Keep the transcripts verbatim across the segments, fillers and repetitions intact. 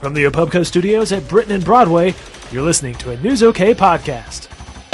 From the Apubco Studios at Britton and Broadway, you're listening to a News OK podcast.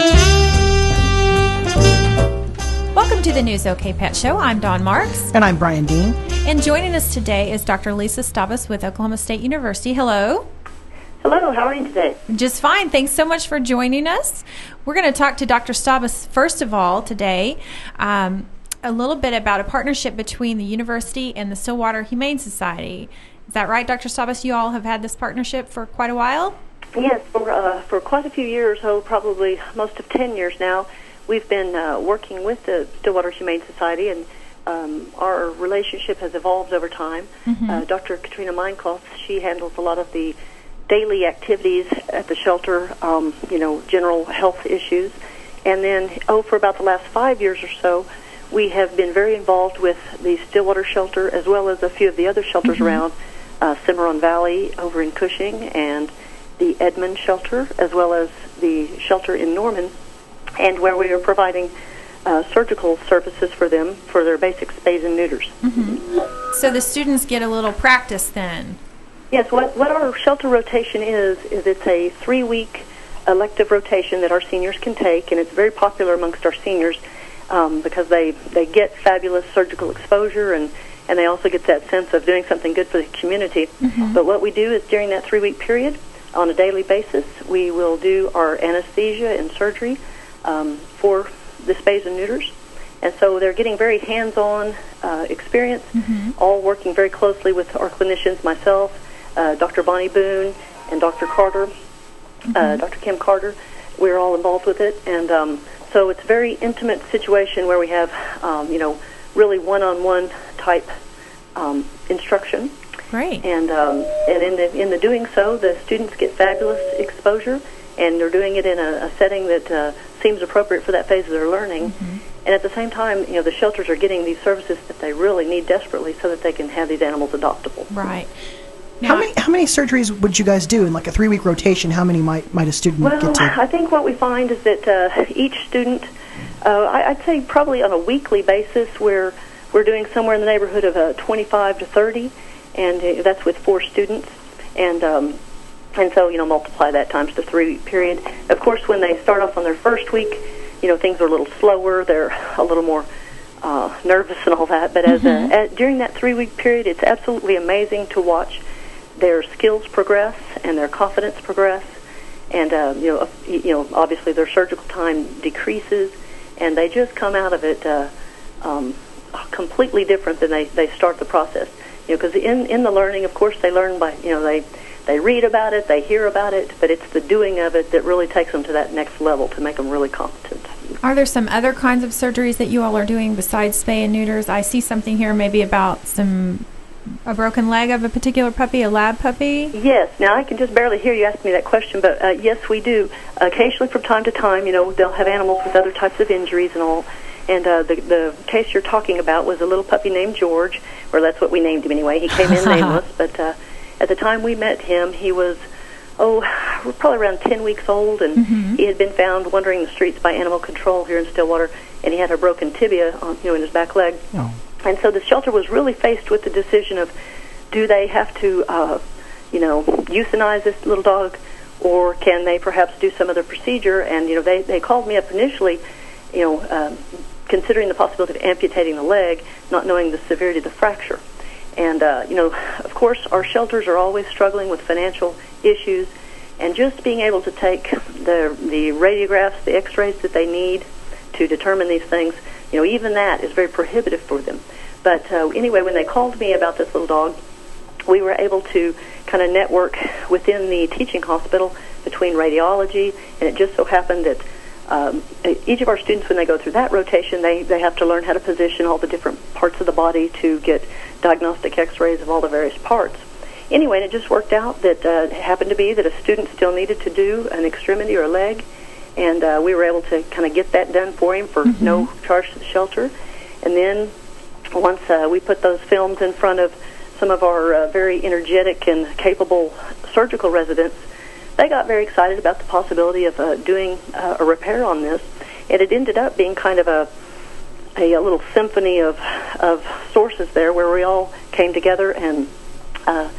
Welcome to the News OK Pet Show. I'm Dawn Marks. And I'm Brian Dean. And joining us today is Doctor Lisa Staubus with Oklahoma State University. Hello. Hello, how are you today? Just fine. Thanks so much for joining us. We're going to talk to Doctor Staubus, first of all, today, um, a little bit about a partnership between the university and the Stillwater Humane Society. Is that right, Doctor Staubus? You all have had this partnership for quite a while? Yes, for, uh, for quite a few years, oh, probably most of ten years now. We've been uh, working with the Stillwater Humane Society, and um, our relationship has evolved over time. Mm-hmm. Uh, Doctor Katrina Meinkoff, she handles a lot of the daily activities at the shelter, um, you know, general health issues. And then, oh, for about the last five years or so, we have been very involved with the Stillwater shelter as well as a few of the other shelters mm-hmm. around uh, Cimarron Valley over in Cushing and the Edmond shelter, as well as the shelter in Norman, and where we are providing uh, surgical services for them for their basic spays and neuters. Mm-hmm. So the students get a little practice then? Yes, what, what our shelter rotation is, is it's a three-week elective rotation that our seniors can take, and it's very popular amongst our seniors um, because they, they get fabulous surgical exposure, and, and they also get that sense of doing something good for the community. Mm-hmm. But what we do is during that three-week period, on a daily basis, we will do our anesthesia and surgery um, for the spays and neuters. And so they're getting very hands-on uh, experience, mm-hmm. all working very closely with our clinicians, myself, Uh, Doctor Bonnie Boone and Doctor Carter, mm-hmm. uh, Doctor Kim Carter. We're all involved with it, and um, so it's a very intimate situation where we have, um, you know, really one-on-one type um, instruction. Great. And um, and in the in the doing so, the students get fabulous exposure, and they're doing it in a, a setting that uh, seems appropriate for that phase of their learning. Mm-hmm. And at the same time, you know, the shelters are getting these services that they really need desperately so that they can have these animals adoptable. Right. Now, how many how many surgeries would you guys do in like a three week rotation? How many might might a student well, get to? I think what we find is that uh, each student, uh, I, I'd say probably on a weekly basis, we're we're doing somewhere in the neighborhood of uh, twenty-five to thirty, and uh, that's with four students, and um, and so you know multiply that times the three week period. Of course, when they start off on their first week, you know things are a little slower. They're a little more uh, nervous and all that. But as, mm-hmm. a, as during that three week period, it's absolutely amazing to watch their skills progress and their confidence progress, and uh, you know, you know, obviously their surgical time decreases, and they just come out of it uh, um, completely different than they, they start the process. You know, because in in the learning, of course, they learn by you know they they read about it, they hear about it, but it's the doing of it that really takes them to that next level to make them really competent. Are there some other kinds of surgeries that you all are doing besides spay and neuters? I see something here maybe about some. A broken leg of a particular puppy, a lab puppy? Yes. Now, I can just barely hear you ask me that question, but uh, yes, we do. Occasionally, from time to time, you know, they'll have animals with other types of injuries and all. And uh, the, the case you're talking about was a little puppy named George, or that's what we named him anyway. He came in nameless, but uh, at the time we met him, he was, oh, probably around ten weeks old, and mm-hmm. he had been found wandering the streets by animal control here in Stillwater, and he had a broken tibia on, you know, in his back leg. Oh. And so the shelter was really faced with the decision of, do they have to, uh, you know, euthanize this little dog, or can they perhaps do some other procedure? And, you know, they, they called me up initially, you know, um, considering the possibility of amputating the leg, not knowing the severity of the fracture. And, uh, you know, of course, our shelters are always struggling with financial issues, and just being able to take the, the radiographs, the x-rays that they need to determine these things, you know, even that is very prohibitive for them. But uh, anyway, when they called me about this little dog, we were able to kind of network within the teaching hospital between radiology, and it just so happened that um, each of our students, when they go through that rotation, they, they have to learn how to position all the different parts of the body to get diagnostic x-rays of all the various parts. Anyway, it just worked out that uh, it happened to be that a student still needed to do an extremity or a leg, and uh, we were able to kind of get that done for him for mm-hmm. no charge to the shelter. And then once uh, we put those films in front of some of our uh, very energetic and capable surgical residents, they got very excited about the possibility of uh, doing uh, a repair on this. And it ended up being kind of a, a, a little symphony of, of sources there where we all came together, and uh, the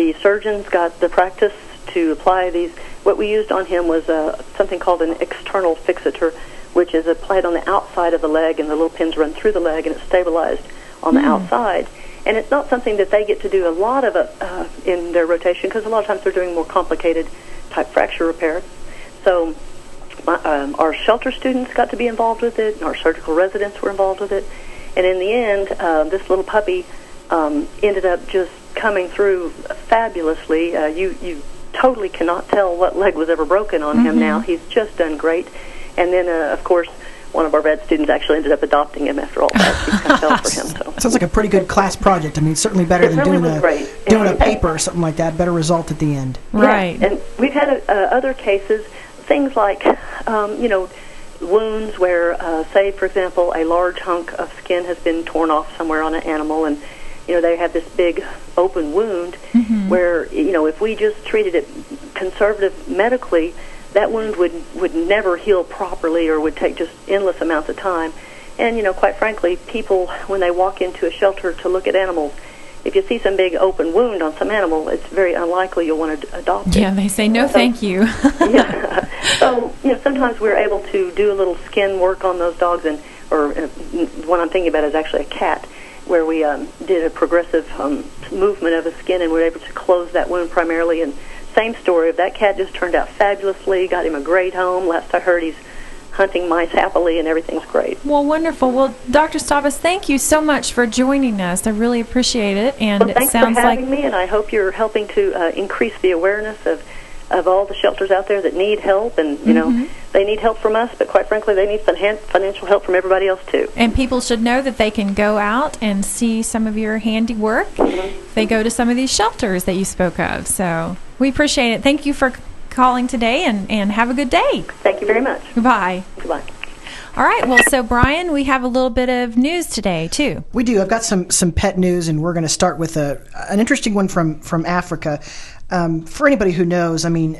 the surgeons got the practice to apply these. What we used on him was uh, something called an external fixator, which is applied on the outside of the leg, and the little pins run through the leg, and it's stabilized on the mm. outside. And it's not something that they get to do a lot of uh, in their rotation, because a lot of times they're doing more complicated type fracture repair. So my, um, our shelter students got to be involved with it, and our surgical residents were involved with it. And in the end, uh, this little puppy um, ended up just coming through fabulously. Uh, you, you totally cannot tell what leg was ever broken on mm-hmm. him now. He's just done great. And then, uh, of course, one of our vet students actually ended up adopting him after all that. She kind of fell for him. So. Sounds like a pretty good class project. I mean, certainly better it than really doing, a, great. doing and, a paper or something like that. Better result at the end. Right. Yeah. And we've had uh, other cases, things like, um, you know, wounds where, uh, say, for example, a large hunk of skin has been torn off somewhere on an animal, and, you know, they have this big open wound mm-hmm. where, you know, if we just treated it conservative medically, that wound would, would never heal properly or would take just endless amounts of time. And, you know, quite frankly, people, when they walk into a shelter to look at animals, if you see some big open wound on some animal, it's very unlikely you'll want to adopt it. Yeah, they say, no, so, thank you. yeah. So, you know, sometimes we're able to do a little skin work on those dogs, and or uh, what I'm thinking about is actually a cat, where we um, did a progressive um, movement of the skin, and we were able to close that wound primarily. And same story, of that cat just turned out fabulously, got him a great home. Last I heard, he's hunting mice happily, and everything's great. Well, wonderful. Well, Doctor Staubus, thank you so much for joining us. I really appreciate it. And well, thanks it sounds for having like me, and I hope you're helping to uh, increase the awareness of of all the shelters out there that need help, and you mm-hmm. know, they need help from us, but quite frankly, they need financial help from everybody else too. And people should know that they can go out and see some of your handiwork. Mm-hmm. They go to some of these shelters that you spoke of. So we appreciate it. Thank you for calling today, and, and have a good day. Thank you very much. Goodbye. Goodbye. All right. Well, so Brian, we have a little bit of news today too. We do. I've got some some pet news, and we're going to start with a an interesting one from from Africa. Um, for anybody who knows, I mean,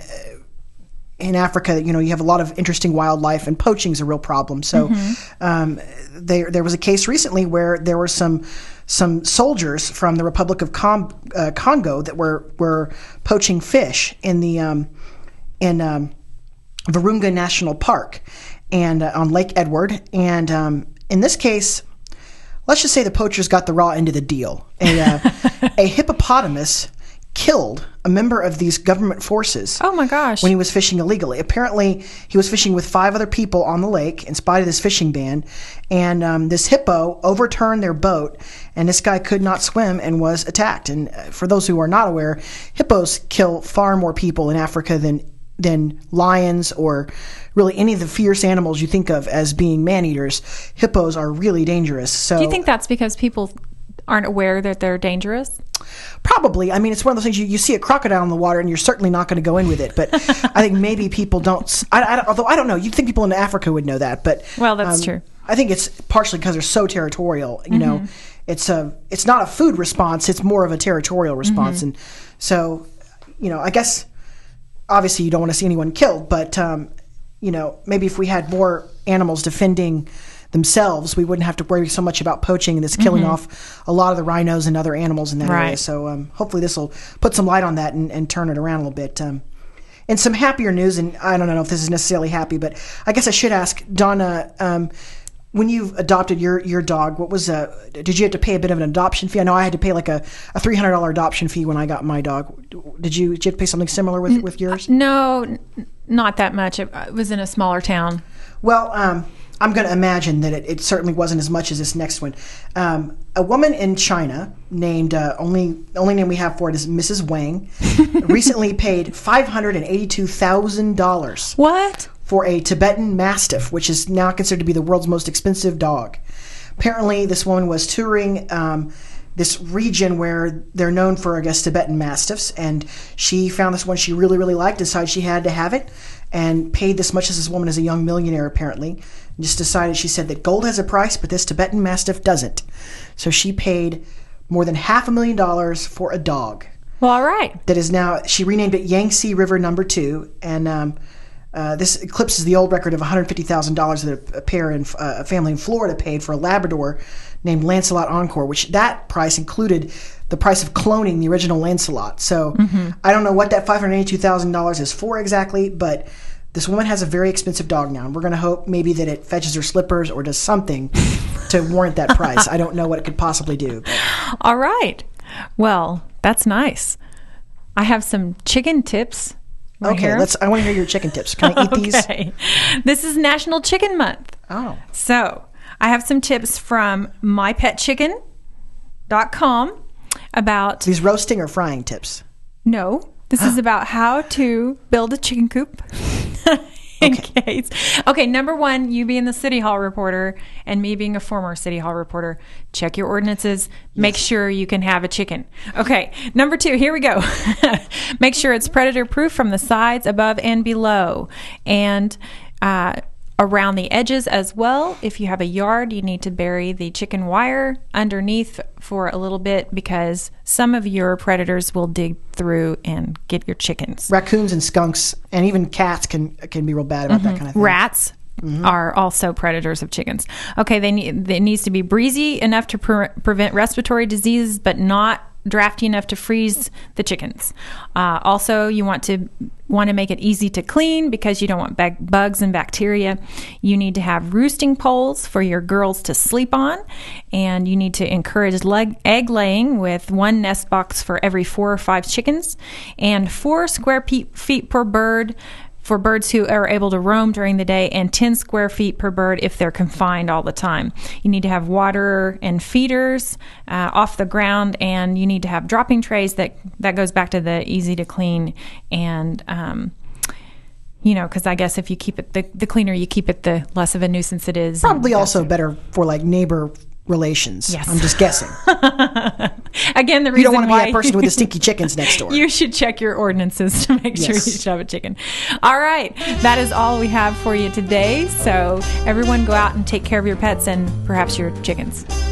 in Africa, you know, you have a lot of interesting wildlife, and poaching is a real problem. So, mm-hmm. um, there there was a case recently where there were some some soldiers from the Republic of Com- uh, Congo that were were poaching fish in the um, in um, Virunga National Park and uh, on Lake Edward. And um, in this case, let's just say the poachers got the raw end of the deal. A, uh, a hippopotamus killed a member of these government forces. Oh my gosh. When he was fishing illegally. Apparently, he was fishing with five other people on the lake in spite of this fishing ban, and um, this hippo overturned their boat, and this guy could not swim and was attacked. And uh, for those who are not aware, hippos kill far more people in Africa than than lions or really any of the fierce animals you think of as being man-eaters. Hippos are really dangerous. So, do you think that's because people aren't aware that they're dangerous? Probably. I mean, it's one of those things, you, you see a crocodile in the water and you're certainly not going to go in with it. But I think maybe people don't, I, I, although I don't know, you'd think people in Africa would know that. But well, that's um, true. I think it's partially because they're so territorial. You mm-hmm. know, it's a, it's not a food response, it's more of a territorial response. Mm-hmm. And so, you know, I guess, obviously you don't want to see anyone killed, but, um, you know, maybe if we had more animals defending themselves, we wouldn't have to worry so much about poaching and this killing mm-hmm. off a lot of the rhinos and other animals in that right. area. So um, hopefully this will put some light on that and, and turn it around a little bit. Um, and some happier news, and I don't know if this is necessarily happy, but I guess I should ask, Donna, um, when you adopted your, your dog, what was uh, did you have to pay a bit of an adoption fee? I know I had to pay like a, a three hundred dollars adoption fee when I got my dog. Did you, did you have to pay something similar with, with yours? No, n- not that much. It, it was in a smaller town. Well, um, I'm going to imagine that it, it certainly wasn't as much as this next one. Um, a woman in China named, uh, only only name we have for it is Missus Wang, recently paid five hundred eighty-two thousand dollars. What? For a Tibetan Mastiff, which is now considered to be the world's most expensive dog. Apparently, this woman was touring um, this region where they're known for, I guess, Tibetan Mastiffs, and she found this one she really, really liked, decided she had to have it, and paid this much as this woman is a young millionaire, apparently. And just decided, she said that gold has a price, but this Tibetan Mastiff doesn't. So she paid more than half a million dollars for a dog. Well, all right. That is now, she renamed it Yangtze River Number Two, and um, uh, this eclipses the old record of one hundred fifty thousand dollars that a pair in uh, a family in Florida paid for a Labrador named Lancelot Encore, which that price included the price of cloning the original Lancelot. So I don't know what that five hundred eighty-two thousand dollars is for exactly, but this woman has a very expensive dog now, and we're going to hope maybe that it fetches her slippers or does something to warrant that price. I don't know what it could possibly do. But. All right. Well, that's nice. I have some chicken tips. Wanna Okay, hear 'em? let's. I want to hear your chicken tips. Can I eat these? Okay. This is National Chicken Month. Oh. So I have some tips from my pet chicken dot com about, These roasting or frying tips? no, this is about how to build a chicken coop. In case. Okay, number one, you being the City Hall reporter and me being a former City Hall reporter, check your ordinances. Make sure you can have a chicken. Okay, number two, here we go. Make sure it's predator proof from the sides, above, and below. And uh, around the edges as well. If you have a yard, you need to bury the chicken wire underneath for a little bit because some of your predators will dig through and get your chickens. Raccoons and skunks and even cats can can be real bad about that kind of thing. Rats are also predators of chickens. Okay, they need it needs to be breezy enough to pre- prevent respiratory diseases, but not drafty enough to freeze the chickens. Uh, also, you want to want to make it easy to clean because you don't want bag- bugs and bacteria. You need to have roosting poles for your girls to sleep on, and you need to encourage leg- egg laying with one nest box for every four or five chickens, and four square pe- feet per bird for birds who are able to roam during the day, and ten square feet per bird if they're confined all the time. You need to have water and feeders uh, off the ground, and you need to have dropping trays. That that goes back to the easy to clean, and um, you know, because I guess if you keep it, the, the cleaner you keep it, the less of a nuisance it is. Probably And also that's- better for like neighbor relations. Yes. I'm just guessing. Again, the You reason don't want to be why that person with the stinky chickens next door. you should check your ordinances to make sure Yes. you should have a chicken. All right, that is all we have for you today. So everyone go out and take care of your pets and perhaps your chickens.